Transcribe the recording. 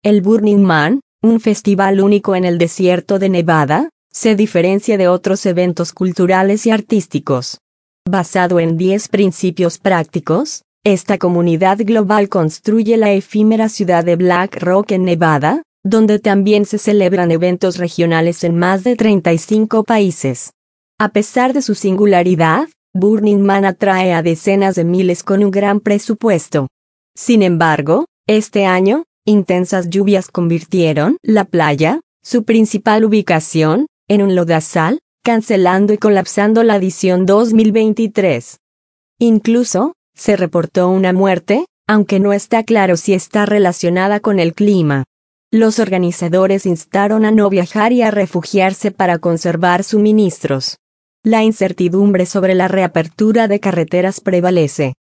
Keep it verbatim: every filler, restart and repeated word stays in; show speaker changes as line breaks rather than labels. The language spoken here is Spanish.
El Burning Man, un festival único en el desierto de Nevada, se diferencia de otros eventos culturales y artísticos. Basado en diez principios prácticos, esta comunidad global construye la efímera ciudad de Black Rock en Nevada, donde también se celebran eventos regionales en más de treinta y cinco países. A pesar de su singularidad, Burning Man atrae a decenas de miles con un gran presupuesto. Sin embargo, este año, intensas lluvias convirtieron la playa, su principal ubicación, en un lodazal, cancelando y colapsando la edición dos mil veintitrés. Incluso, se reportó una muerte, aunque no está claro si está relacionada con el clima. Los organizadores instaron a no viajar y a refugiarse para conservar suministros. La incertidumbre sobre la reapertura de carreteras prevalece.